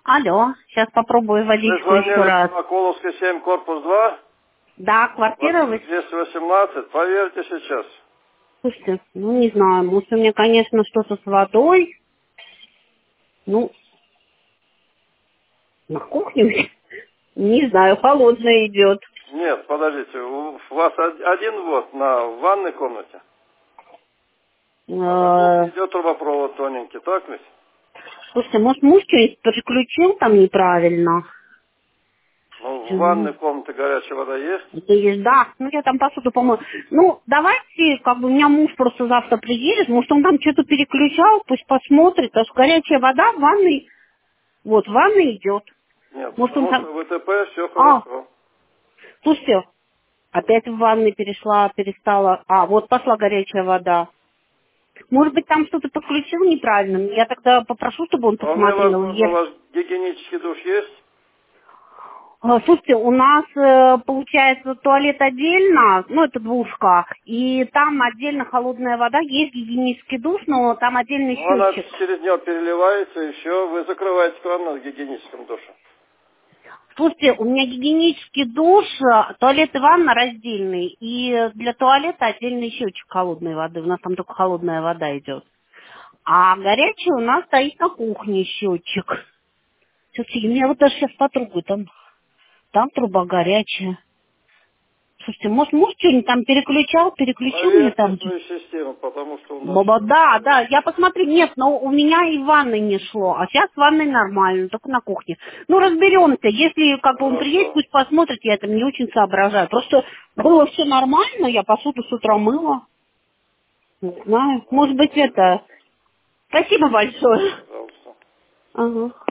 Алло, сейчас попробую Вы водичку еще звонили раз. по Коловской 7, корпус 2, Да, квартира вы... 218, поверьте сейчас. Слушайте, ну не знаю, может у меня, конечно, что-то с водой. Ну, на кухне, не знаю, холодная идет. Нет, подождите, у вас один ввод в ванной комнате, а на кухне идет трубопровод тоненький, так ведь? Слушайте, может муж что-нибудь переключил там неправильно? Ну, в ванной комнате горячая вода есть? Есть, да, ну я там посуду помою. Ну, давайте, как бы у меня муж просто завтра приедет, может он там что-то переключал, пусть посмотрит, потому что горячая вода в ванной, вот, в ванной идет. Нет, Может он потому там... что в ВТП все А, хорошо. слушайте, опять в ванной перестала... А, вот пошла горячая вода. Может быть, там что-то подключил неправильно. Я тогда попрошу, чтобы он Вполне посмотрел. возможно, у вас гигиенический душ есть? Слушайте, у нас, получается, туалет отдельно, ну, это двушка, и там отдельно холодная вода, есть гигиенический душ, но там отдельный Ну, она счетчик. через нее переливается, и все, вы закрываете кран на гигиеническом душе. Слушайте, у меня гигиенический душ, туалет и ванна раздельный, и для туалета отдельный счетчик холодной воды, у нас там только холодная вода идет. А горячий у нас стоит на кухне счетчик. Слушайте, я вот даже сейчас потрогаю, там труба горячая. Слушайте, может, муж что-нибудь там переключил мне Проверьте там? свою систему, потому что у нас Баба, да, да, я посмотрю, нет, но у меня и в ванной не шло, а сейчас в ванной нормально, только на кухне. Ну, разберемся, если как бы он приедет, хорошо. пусть посмотрит, я это не очень соображаю. Просто было все нормально, я посуду с утра мыла, не знаю, может быть это... Спасибо большое. Пожалуйста. Ага.